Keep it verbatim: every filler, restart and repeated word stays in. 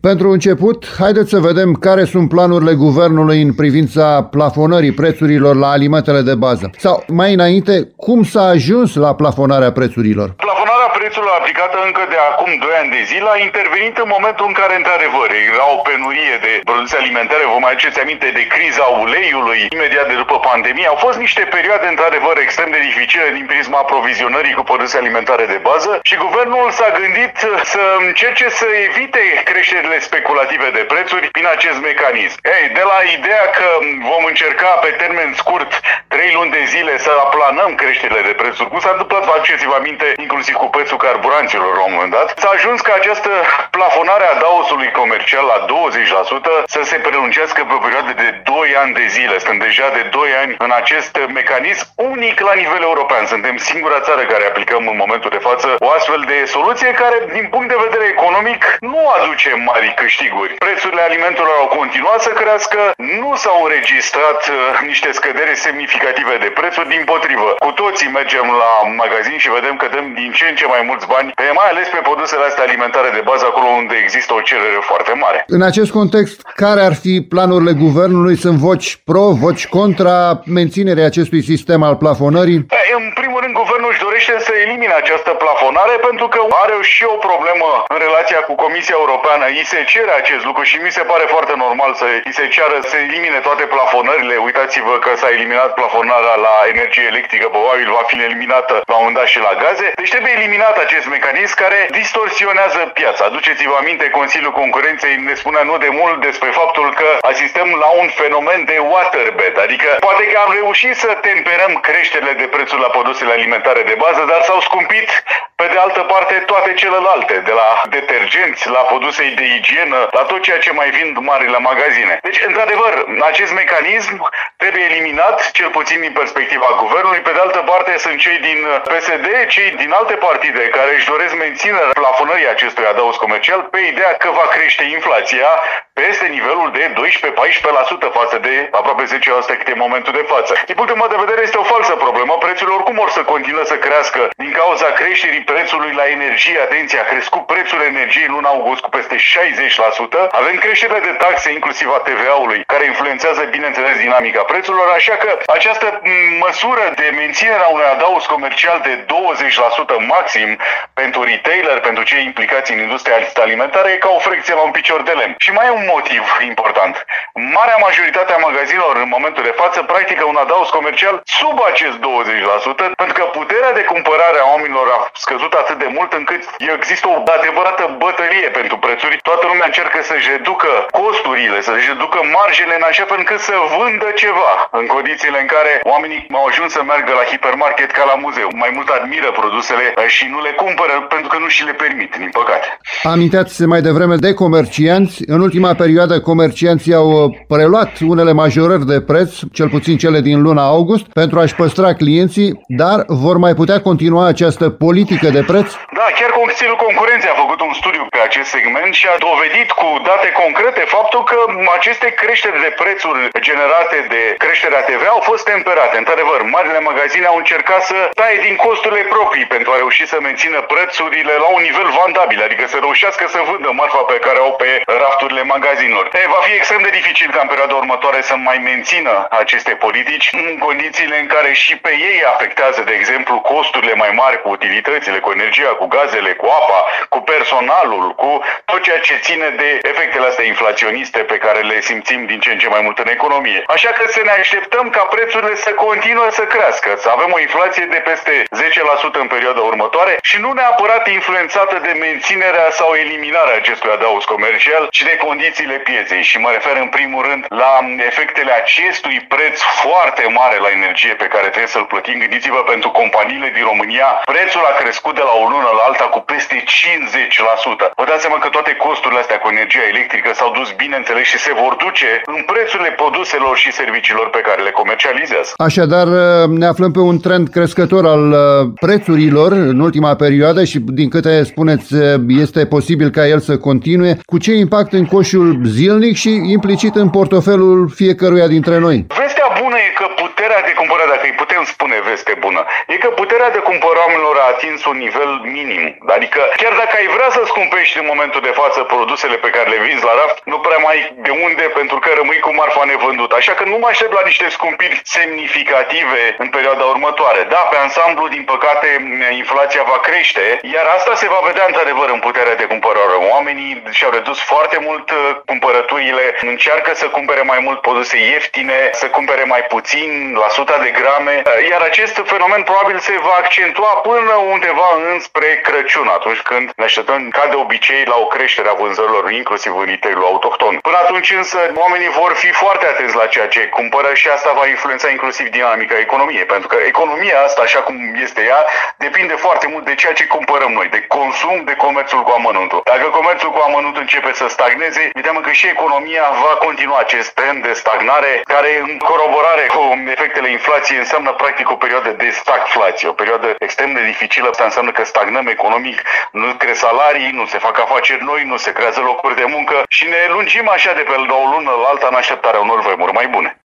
Pentru început, haideți să vedem care sunt planurile guvernului în privința plafonării prețurilor la alimentele de bază. Sau, mai înainte, cum s-a ajuns la plafonarea prețurilor? Plafonarea prețurilor aplicată încă de acum doi ani de zile a intervenit în momentul în care, într-adevăr, era o penurie de produse alimentare. Vă mai aduceți aminte de criza uleiului imediat de după pandemie. Au fost niște perioade, într-adevăr, extrem de dificile din prisma aprovizionării cu produse alimentare de bază și guvernul s-a gândit să încerce să evite creșterile speculative de prețuri prin acest mecanism. Ei, de la ideea că vom încerca pe termen scurt, trei luni de zile, să aplanăm creșterile de prețuri, cum s-a întâmplat, faceți-vă aminte, inclusiv cu prețul carburanților la un moment dat, s-a ajuns ca această plafonare a daosului comercial la douăzeci la sută să se prelungească pe o perioadă de doi ani de zile. Suntem deja de doi ani în acest mecanism unic la nivel european. Suntem singura țară care aplicăm în momentul de față o astfel de soluție care, din punct de vedere economic, nu aduce mari câștiguri. Prețurile alimentelor au continuat să crească, nu s-au înregistrat uh, niște scăderi semnificative de prețuri, dimpotrivă. Cu toții mergem la magazin și vedem că dăm din ce în ce mai mulți bani, pe, mai ales pe produsele astea alimentare de bază, acolo unde există o cerere foarte mare. În acest context, care ar fi planurile guvernului? Sunt voci pro, voci contra menținerea acestui sistem al plafonării? În primul rând, guvernul își dorește să elimine această plafonare pentru că are și o problemă în relația cu Comisia Europeană. I se cere acest lucru și mi se pare foarte normal să i se ceară să elimine toate plafonările. Uitați-vă că s-a eliminat plafonarea la energie electrică, probabil va fi eliminată la un moment dat și la gaze. Deci trebuie eliminat acest mecanism care distorsionează piața. Aduceți-vă aminte, Consiliul Concurenței ne spunea nu de mult despre faptul că asistăm la un fenomen de waterbed, adică poate că am reușit să temperăm creșterile de prețuri la produsele alimentare de bază, dar s-au scumpit pe de altă parte toate celelalte, de la detergenți, la produse de igienă, la tot ceea ce mai vind marile magazine. Deci, într-adevăr, acest mecanism trebuie eliminat, cel puțin din perspectiva guvernului. Pe de altă parte, sunt cei din P S D, cei din alte partide care își doresc menținerea plafonării acestui adaos comercial pe ideea că va crește inflația peste nivelul de doisprezece paisprezece la sută față de aproape zece la sută cât e momentul de față. Din punctul meu de vedere, este o falsă problemă. Prețurile oricum or să continue să crească din cauza creșterii prețului la energie. Atenție, a crescut prețul energiei în luna august cu peste șaizeci la sută. Avem creșterea de taxe, inclusiv a T V A-ului, care influențează, bineînțeles, dinamica prețurilor, așa că această măsură de menținere a unui adaos comercial de douăzeci la sută maxim pentru retailer, pentru cei implicați în industria alimentară, e ca o frecție la un picior de lemn. Și mai e un motiv important. Marea majoritate a magazinelor în momentul de față practică un adaos comercial sub acest douăzeci la sută, pentru că puterea de cumpărare a oamenilor a scăzut atât de mult încât există o adevărată bătălie pentru prețuri. Toată lumea încearcă să-și reducă costurile, să-și reducă marjele în așa fel încât să vândă ceva, în condițiile în care oamenii au ajuns să meargă la hipermarket ca la muzeu. Mai mult admiră produsele și nu le cumpără pentru că nu și le permit, din păcate. Aminteați mai devreme de comercianți. În ultima perioadă, comercianții au preluat unele majorări de preț, cel puțin cele din luna august, pentru a-și păstra clienții, dar vor mai putea continua această politică de preț? Da, chiar Consiliul Concurenței a făcut un studiu pe acest segment și a dovedit cu date concrete faptul că aceste creșteri de prețuri generate de creșterea T V A au fost temperate. Într-adevăr, marile magazine au încercat să taie din costurile proprii pentru a reuși să mențină prețurile la un nivel vandabil, adică să reușească să vândă marfa pe care au pe rafturile magazinelor. E, va fi extrem de dificil ca în perioada următoare să mai mențină aceste politici în condițiile în care și pe ei afectează, de exemplu, costurile mai mari cu utilitățile, cu energia, cu gazele, cu apa, cu personalul, cu tot ceea ce ține de efectele astea inflaționiste pe care le simțim din ce în ce mai mult în economie. Așa că să ne așteptăm ca prețurile să continue să crească, să avem o inflație de peste zece la sută în perioada următoare și nu neapărat influențată de menținerea sau eliminarea acestui adaos comercial, ci de condițiile pieței. Și mă refer în primul rând la efectele acestui preț foarte mare la energie pe care trebuie să-l plătim. Gândiți-vă, pentru companiile din România, prețul a crescut de la o lună la alta cu peste cincizeci la sută. Vă dați seama că toate costurile astea cu energia electrică s-au dus, bineînțeles, și se vor duce în prețurile produselor și serviciilor pe care le comercializează. Așadar, ne aflăm pe un trend crescător al prețurilor în ultima perioadă și, din câte spuneți, este posibil ca el să continue. Cu ce impact în coșul zilnic și implicit în portofelul fiecăruia dintre noi? Vestea bună e că puterea puterea de cumpărare, dacă îi putem spune veste bună, e că puterea de cumpărare oamenilor a atins un nivel minim. Adică chiar dacă ai vrea să-ți cumpești în momentul de față produsele pe care le vinzi la raft, nu prea mai ai de unde, pentru că rămâi cu marfa nevândută. Așa că nu mă aștept la niște scumpiri semnificative în perioada următoare. Da, pe ansamblu, din păcate, inflația va crește, iar asta se va vedea într-adevăr în puterea de cumpărare. Oamenii și-au redus foarte mult cumpărăturile, încearcă să cumpere mai mult produse ieftine, să cumpere mai puțin la suta de grame, iar acest fenomen probabil se va accentua până undeva înspre Crăciun, atunci când ne așteptăm, ca de obicei, la o creștere a vânzărilor, inclusiv în retail-ul autohton. Până atunci însă, oamenii vor fi foarte atenți la ceea ce cumpără și asta va influența inclusiv dinamica economiei, pentru că economia asta, așa cum este ea, depinde foarte mult de ceea ce cumpărăm noi, de consum, de comerțul cu amănuntul. Dacă comerțul cu amănuntul începe să stagneze, mi teamă că și economia va continua acest trend de stagnare, care în coroborare cu efectele inflației înseamnă practic o perioadă de stagflație, o perioadă extrem de dificilă. Asta înseamnă că stagnăm economic, nu cresc salarii, nu se fac afaceri noi, nu se creează locuri de muncă și ne lungim așa de pe la o lună la alta în așteptarea unor vremuri mai bune.